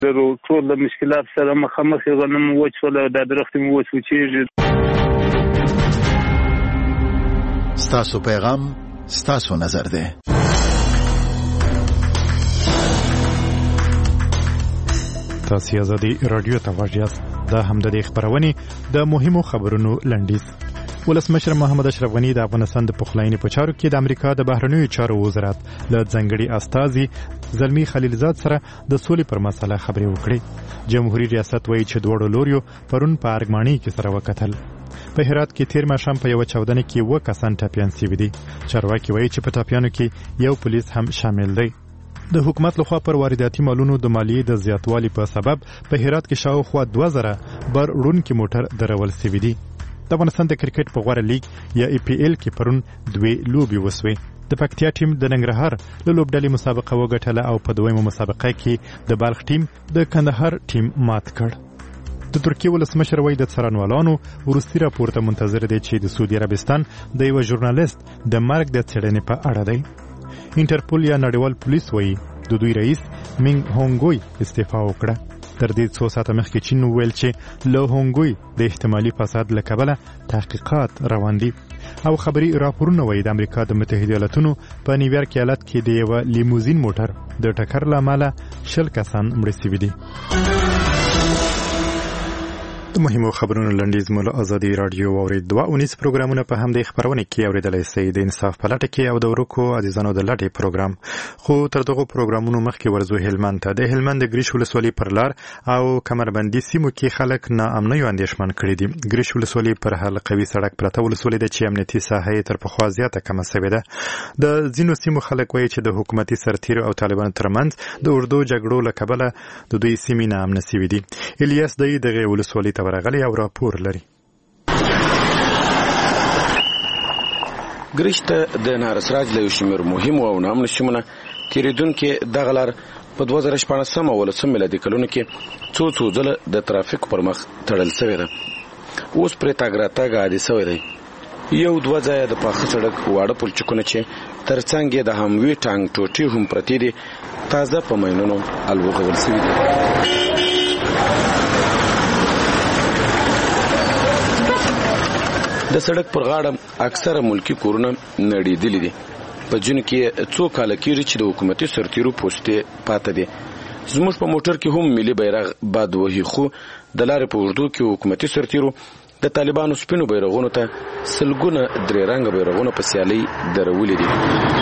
ټول د مشکلات سره مخامخ غنم وچول او د درخت مو وچیږي. ستاسو پیغام ستاسو نظر دی. تاسو آزادي رادیو ته واجیاست. دا هم د خبرونې د مهمو خبرونو لنډیز. ولسمشر محمد اشرف غنی د افغانستان د پخلاینې په چارو کې د امریکا د بهرنیو چارو وزارت له ځنګړي استازي زلمی خلیلزاد سره د سولې پر مسله خبرې وکړې. جمهوریت ریاست وایي چې دوړو لوريو پرون په ارګماني کې سره وکتل. په هرات کې تیر ماښام په یو چاودنه کې 2 کسان ټاپیان شوي دي. چارواکي وایي چې په ټاپیانو کې یو پولیس هم شامل دی. د حکومت لخوا پر وارداتي مالونو د مالیې د زیاتوالي په سبب په هرات کې شاوخوا 2000 بر وړونکي موټر درول شوي دي. د افغانستان د کرکټ په غوړه لیګ یا EPL کې پرون 2 لوبي وسوي. د پکتیا ټیم د ننګرهار له لوبډلې مسابقه وګټله او په دویمه مسابقه کې د بلخ ټیم د کندهار ټیم مات کړ. د ترکیه ولسمشر وایي د څارنوالانو وروستي راپور ته منتظر دی چې د سعودي عربستان د یو ژورنالیست د مرګ د څېړنې په اړه دی. انټرپول یا نړیوال پولیس وایي د دوی رئیس مینګ هونګوی استعفا وکړه. تر دې څو ساعته مخکې چین وویل چې له هونګوی د احتمالي فساد له کبله تحقیقات روان دي. او خبري راپورونه وایي د امریکا د متحده ایالاتونو په نیویارک ایالت کې د یو لیموزین موټر د ټکر له امله 20 کسان مړه شوي دي. د مهمو خبرونو لنډیز مول ازادي رادیو اورید 2 پروګرامونه په هم د خبرونه کې اوریدلای شئ. د انصاف پلټه کې او د ورکو عزیزانو د لټې پروګرام. خو تر دغه پروګرامونو مخکې ورزو هلمند ته. د هلمند د ګریش ولسوالۍ پر لار او کمربندي سیمو کې خلک ناامنۍ اندېښمن کړي دي. ګریش ولسوالۍ پر حلقوي سړک پرته ولسوالۍ د چې امنیتي ساحه تر پخوا زیاته کمه شوې ده. د ځینو سیمو خلک وایي چې د حکومتي سرتیرو او طالبانو ترمنځ د اردو جګړو له کبله د دوی سیمې ناامنه شوې دي. الیاس دغه ولسوالۍ ورغلی او راپور لري. ګریشته د نارسراج له شمیر مهم او نامن شمنه تیریدونکو دغه لار په 2014 ولسم میلادي کلونو کې څو ځله د ترافیک پر مخ تړل شوی ده. اوس پر تاګراتاګه حادثه وری یو 2 ځای د پاخه سړک واړه پلچکونه چې ترڅنګ د هموي ټانګ ټوټي هم پرتی دي تازه په مینونو الوغول شوی دي. د سړک پر غاړه اکثره ملکی کورونه نړیدلې دي. په جون کې څو کال کېږي چې د حکومتي سرتیرو پوسټه پاتې دي. زموږ په موټر کې هم ملي بیرغ باد وهي خو د لارې په وردو کې حکومتي سرتیرو د طالبانو سپینو بیرغونو ته سلګونه درې رنګ بیرغونه په سیالي درولې دي.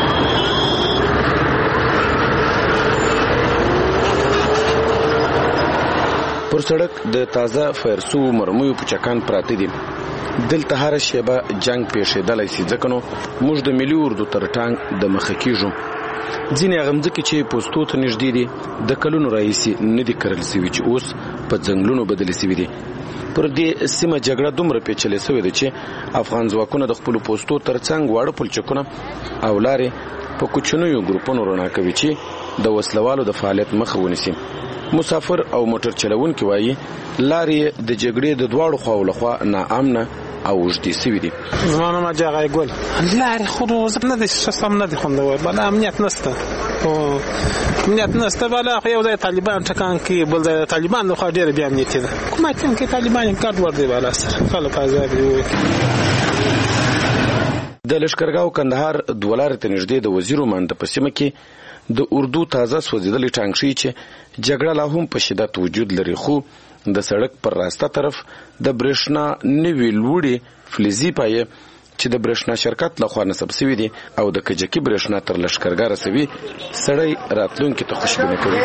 پر سړک د تازه فایرسو مرمیو پچکان پراته دي. دلته هر شیبه جنگ پیښېدلی شي ځکه نو موږ د ملي اردو تر ټانګ د مخه کېږو. ځینې هغه مځکې چې پوستو ته نږدې دي د کلونو راهیسې نه دي کرل شوي چې اوس په ځنګلونو بدلې شوي دي. پر دې سیمه جګړه دومره پیچلې شوې ده چې افغان ځواکونه د خپلو پوستو تر څنګ واړه پلچکونه او لارې په کوچنیو ګروپونو رڼا کوي چې د وسلوالو د فعالیت مخه ونیسي. مسافر او موټر چلوونکي وایي لارې د جګړې د دواړو خواو لخوا ناامنه او وجدي سوي دي. زمانه ما جاغه ګل لارې خو نه دي سم نه دي خوندوي بل امنیت نشته او امنیت نشته بل یو ځای طالبان ټکان کې بل ځای طالبان نو خو ډېر بیا امنیت دي کومه چې طالبان کارت ور دي بالا سره خلک آزاد دي. د لشکرګاو کندهار دولار ته نږدې د وزیر مند په سیمه کې د اردو تازه سوځیدلې ټانک شي چې جګړه لا هم په شدت وجود لري خو د سړک پر راسته طرف د برېښنا نوې لوړې فلزي پایې چې د برېښنا شرکت لخوا نصب شوي دي او د کجکي برېښنا تر لشکرګاه رسوي سړی راتلونکي ته خوشبینه کوي.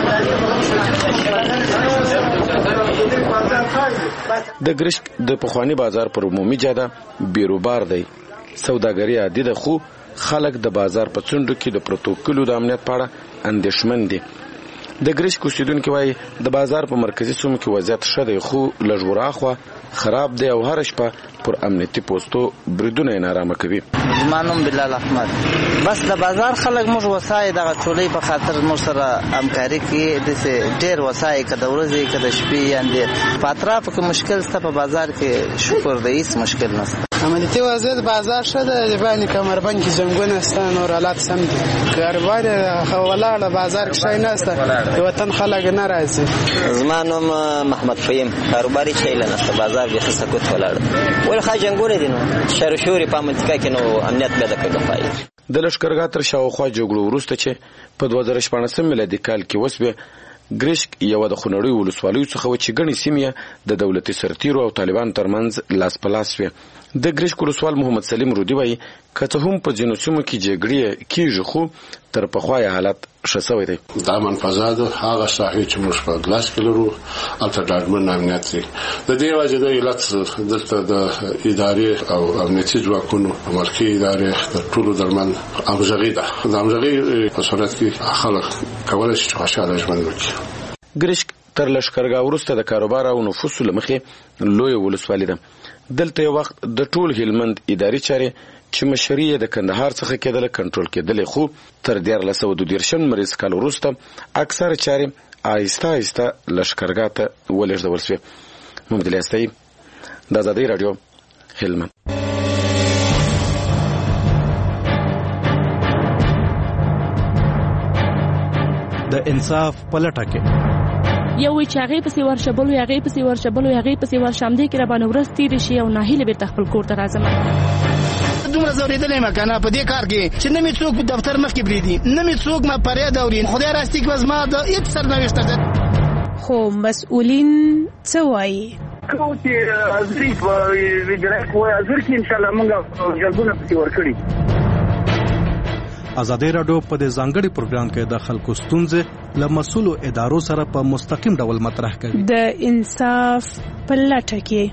د ګرشک د پخوانی بازار پر عمومي جاده بیروبار دی. سوداګري عادي ده خو خلک د بازار په څنډو کې د پروتوکولو د امنیت په اړه اندېښمن دي. د ګریشک اوسیدونکي وایي د بازار په مرکزي سیمو کې وضعیت ښه دی خو لږ وراخوا خراب دی او هر شپه پر امنیتي پوسټو بریدونه یې نارامه کوي. زما نوم بلال احمد. بس د بازار خلک موږ وسایي دغه ټولۍ په خاطر موږ سره همکاري کوي. داسې ډېر وسایي که د ورځې که د شپې یعنې په اطرافو کې مشکل شته په بازار کې شکر دی هېڅ مشکل نشته. عملیاتي وضعیت بازار ښه ده، د باندې کمربند کې جنګونه شته، نور حالات سم دي. کاروبار ولاړه، بازار کې شی نشته، د وطن خلک نه راځي. زما نوم محمد فهیم، کاروباري شی نشته، بازار بیخي سکوت ولاړ. ولې خا جنګونه دي نو شر شوري په منطقه کې نو امنیت پیدا کوي. د لشکرګاه تر شاوخوا جګړو وروسته چې په 2014 میلادي کال کې وسوه، ګریشک یو د خونړیو ولسوالیو څخه و چې ګڼې سیمې د دولتي سرتیرو او طالبانو ترمنځ لاس په لاس وې. د ګریشک ولسوال محمد سلیم رودي وایي که څه هم په ځینو سیمو کې جګړې کېږي خو تر پخوا یې حالت ښه سوی دی. دا منفذه ده، هغه ساحې چې موږ په ګلاس کې لرو هلته ډاډمن امنیت دی. د دې وجې د علت دلته د ادارې او امنیتي ځواکونو ملکي ادارې د ټولو درمن همغږي ده. د همغږۍ په صورت کې خلک کولی شي چې خوشحاله ژوند وکړي. ګریشک تر لشکرګاه وروسته د کاروبار او نفوسو له مخې لویه ولسوالي ده. دلته یو وخت د ټول هلمند اداري چارې چې مشري د کندهار څخه کېدله کنټرول کېدلې، خو تر 1422 مریض کال وروسته اکثر چارې آهسته آهسته لشکرګاه ته ولېږدول شوې. محمد الیاس، د آزادۍ راډیو، هلمند. د انصاف په لټه کې یو وی چې هغه پسې ورشبلو، هغه پسې ورشبلو، هغه پسې ورشمدې کې را باندې ورځ تېرې شي او ناهیله بیرته خپل کور ته راځم. دومره زورېدلی یم کنه په دې کار کې چې نه مې څوک په دفتر مخکې پرېږدي، نه مې څوک ما فریاد اوري. خدای راستي کې زما د هېڅ سرنوشته ده. خو مسؤلین څه وایي؟ کوم چې حاضري په ویډیو کوی حاضر کې انشاءالله موږ جلبونه پسې ورکړي. آزادۍ راډیو په دې ځانګړي پروګرام کې د خلکو ستونزې له مسؤلو ادارو سره په مستقیم ډول مطرح کوي. د انصاف په لټه کې.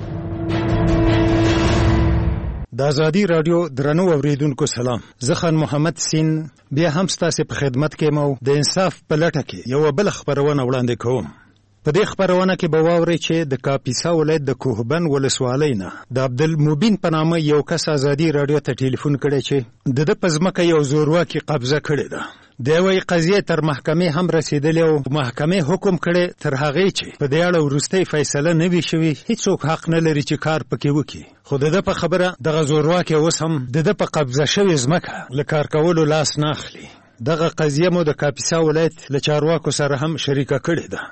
د آزادۍ راډیو درنو اوریدونکو سلام، زه خان محمد سین بیا هم ستاسو په خدمت کې مو د انصاف په لټه کې یو بل خبرونه وړاندې کوم. په دې خبرونه کې به واورئ چې د کاپیسا ولایت د کوهبند ولسوالۍ نه د عبدالمبین په نامه یو کس آزادۍ راډیو ته ټلیفون کړی چې د په ځمکه یو زورواکي قبضه کړې ده. د یوې قضیې تر محکمې هم رسېدلې او محکمې حکم کړی تر هغې چې په دې اړه وروستۍ فیصله نه وي شوې هیڅوک حق نه لري چې کار پکې وکړي. خو د ده په خبره دغه زورواکي اوس هم د ده په قبضه شوې ځمکه له کار کولو لاس نه اخلي. دغه قضیه مو د کاپیسا ولایت له چارواکو سره هم شریکه کړې ده.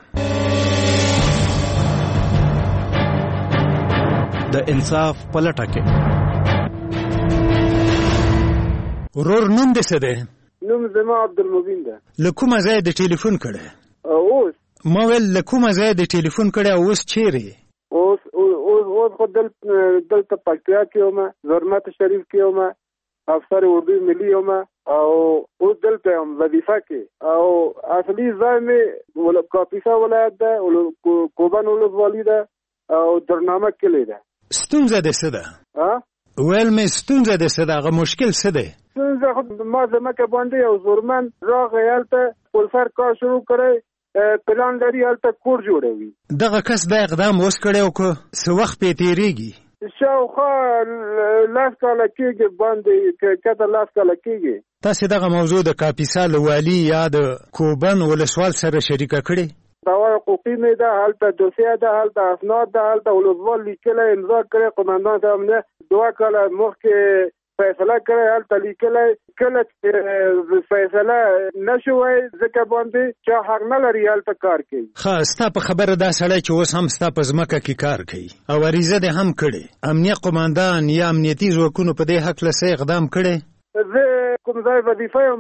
د انصاف په لټه کې. ورور نوم دې څه دی؟ نوم زما عبدالمبین ده. له کومه ځایه د ټلیفون کړی؟ اوس ما ویل له کومه ځایه د ټلیفون کړی او اوس چیرې؟ اوس خو دلته پکتیا کې یم، زرمت شریف کې یم، افسر اردو ملي یم او اوس دلته یم وظیفه کې. او اصلي ځای مې کاپیسا ولایت ده، کوهبند ولسوالي ده او درنامه کلی ده. ستونزه دې څه ده؟ ویل مې ستونزه دې څه ده؟ هغه مشکل څه دی؟ ستونزه خو ما ځمکه باندې یو زورمن راغی، هلته پولسر کار شروع کړی، پلان لري هلته کور جوړوي. دغه کس دا اقدام اوس کړی او که څه وخت پې تېرېږي؟ شاوخوا 10 کاله کېږي، باندې کته 10 کاله کېږي. تاسې دغه موضوع د کاپیسا له والي یا د کوهبند ولسوال سره شریکه کړې؟ دوا حقوقي مې ده، هلته دوسیه ده، هلته اسناد ده، هلته ولسوال لیکلی امضا کړی، قمندان صاحب نه 2 کاله مخکې فیصله کړی، هلته لیکلی. کله چې فیصله نه شوی ځکه باندې چا حق نه لري هلته کار کوي. ښه، ستا په خبره دا سړی چې اوس هم ستا په ځمکه کې کار کوي او عریضه دې هم کړې، امنیه قمندان یا امنیتي ځواکونو په دې هکله څه اقدام کړی؟ زه کوم ځای وظیفه یم،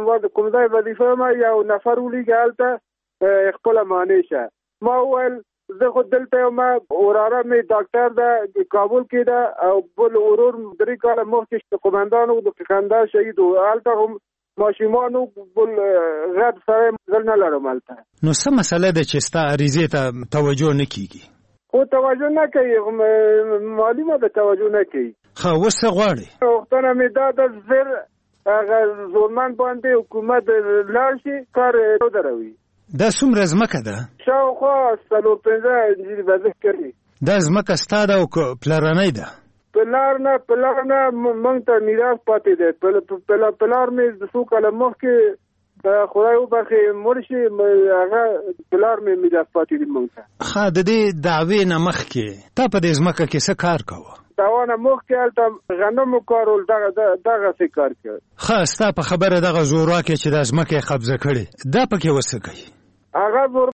یو نفر ولیږه هلته خپل معنی شه. ما وویل زه خو دلته یم، وراره مې ډاکټر ده کابل کې ده او بل ورور 3 کاله مخکې قمندان و د خندا شهید و، هلته هم ماشومانو بل غټ سره زه نه لرم هلته. نو څه مسله ده چې ستا عریضې ته توجه نه کېږي؟ خو توجه نه کوي، معلومه ده توجه نه کوي. ښه، اوس څه غواړې؟ غوښتنه مې دا ده زر هغه زورمن باندې حکومت لاړ شي، کار ودروي. دا څومره ځمکه ده؟ شاوخوا 4-5 انجیل وظیف کوي. دا ځمکه ستا ده او که پلرنۍ ده؟ پلار نه موږ ته میراث پاتې دی. پلار مې د 2 کاله مخکې خدای وبخښي مړ شي، هغه پلار مې میراث پاتې دی موږ ته. ښه، د دې دعوې نه مخکې تا په دې ځمکه کې څه کار کوه؟ تاوانه مخکې هلته غنمو کارول دغسې کار کوي. ښه ستا په خبره دغه زورواکي چې دا ځمکه یې قبضه کړې دا پکې وڅه کوي؟ هغه